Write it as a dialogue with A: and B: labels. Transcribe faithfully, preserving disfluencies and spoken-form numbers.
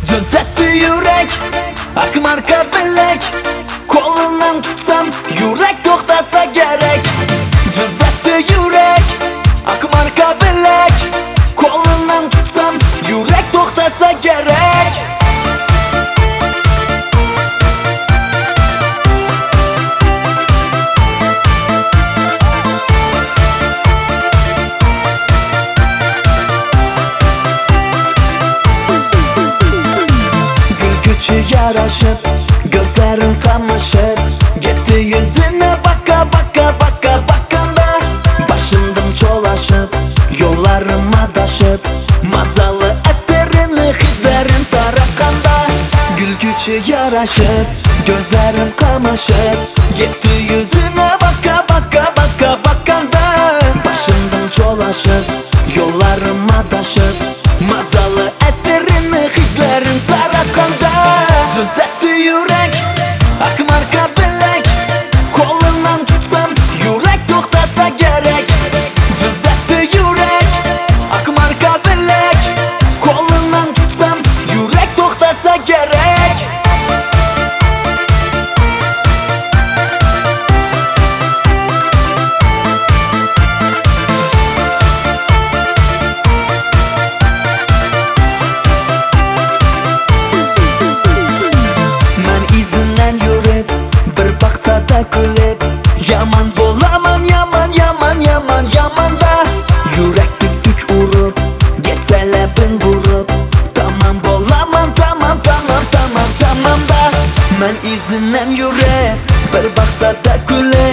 A: Cızlattı yürek, ak marka bilek. Kolundan tutsam yürek toxtasa gerek. Cızlattı yürek, ak marka bilek. Kolundan tutsam yürek toxtasa gerek. Yaraşıp, gözlerin kamaşıp gitti yüzüne baka baka baka bakanda. Başımdım çolaşıp, yollarıma daşıp mazalı etlerini hidlerin tarakanda. Gülgücü yaraşıp, gözlerim kamaşıp gitti yüzüne baka baka baka bakanda. Başımdım çolaşıp, yollarıma daşıp mazalı etlerini hidlerin tarakanda. Cızlattı yürek, ak marka bilek. Kolundan tutsam yürek toxtasa gerek. Cızlattı yürek, ak marka bilek. Kolundan tutsam yürek toxtasa gerek. Kulüp yaman bolaman yaman yaman yaman yaman da. Yürek tük tük urup geçsele bin vurup tamam bolaman tamam tamam tamam tamam da. Men izinden yürek bir baksa da kulüp